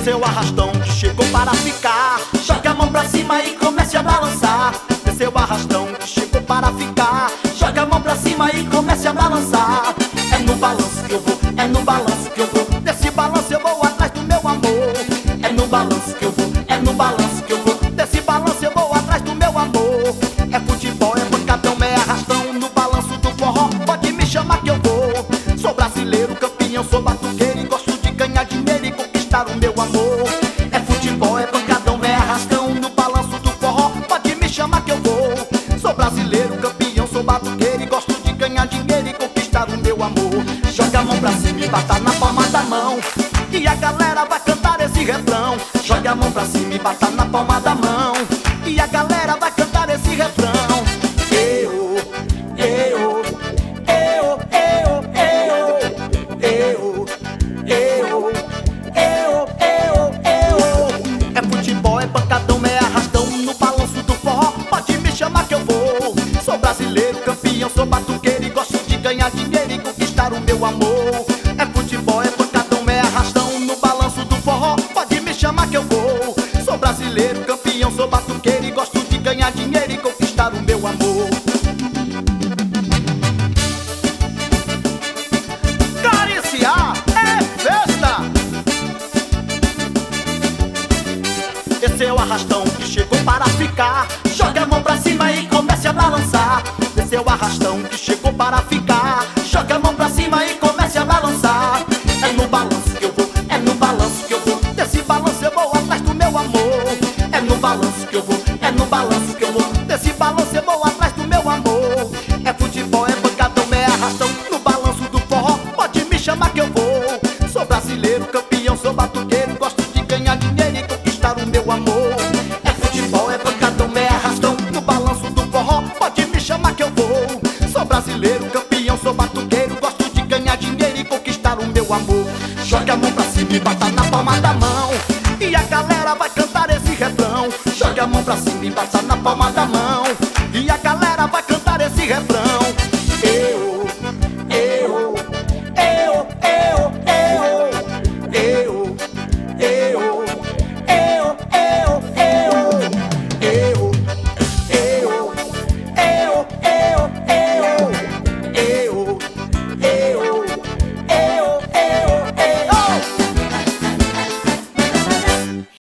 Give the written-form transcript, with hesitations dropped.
Desceu o arrastão que chegou para ficar. Jogue a mão pra cima e comece a balançar. Desceu o arrastão que chegou para ficar. Jogue a mão pra cima e comece a balançar. É no balanço que eu vou, é no balanço que eu vou. Desse balanço eu vou atrás do meu amor. É no balanço que eu vou, é no balanço que eu vou. Desse balanço eu vou atrás do meu amor. É futebol, é pancadão, é arrastão. No balanço do forró, pode me chamar que eu vou. Sou brasileiro, campeão, sou batuqueiro e gosto de ganhar dinheiro e conquistar o meu amor. É futebol, é pancadão, é arrastão. No balanço do forró, pode me chamar que eu vou. Sou brasileiro, campeão, sou batuqueiro e gosto de ganhar dinheiro e conquistar o meu amor. Joga a mão pra cima e bata na palma da mão, e a galera vai cantar esse refrão. Joga a mão pra cima e bata na palma da mão, e a galera vai cantar esse refrão. Eu, eu, eu, eu, eu, eu, eu. É futebol, é pancadão, é arrastão. No balanço do forró, pode me chamar que eu vou. Sou brasileiro, campeão, sou batuqueiro e gosto de ganhar dinheiro e conquistar o meu amor. É futebol, é pancadão, é arrastão. No balanço do forró, pode me chamar que eu vou. Sou brasileiro, campeão, sou batuqueiro e gosto de ganhar dinheiro e conquistar o meu amor. Cariciar é festa. Esse é o arrastão que chegou para ficar. Jogue a mão pra cima e comece a balançar. Esse é o arrastão que chegou para ficar. Jogue a mão pra cima e comece a balançar. É no balanço que eu vou, é no balanço que eu vou. Desse balanço eu vou atrás do meu amor. É no balanço que eu vou, é no balanço que eu vou. Desse balanço eu vou atrás do meu amor. É futebol, é pancadão, é arrastão. No balanço do forró, pode me chamar que eu vou. Sou brasileiro, campeão, sou batuqueiro, gosto de ganhar dinheiro e conquistar o meu amor. É futebol, é pancadão, é arrastão. No balanço do forró, pode me chamar que eu vou. Sou brasileiro, campeão, sou batuqueiro, gosto de ganhar dinheiro e conquistar o meu amor. Jogue a mão pra cima e bata na palma da mão, e a galera vai cantar esse refrão. Jogue a mão pra cima e bata na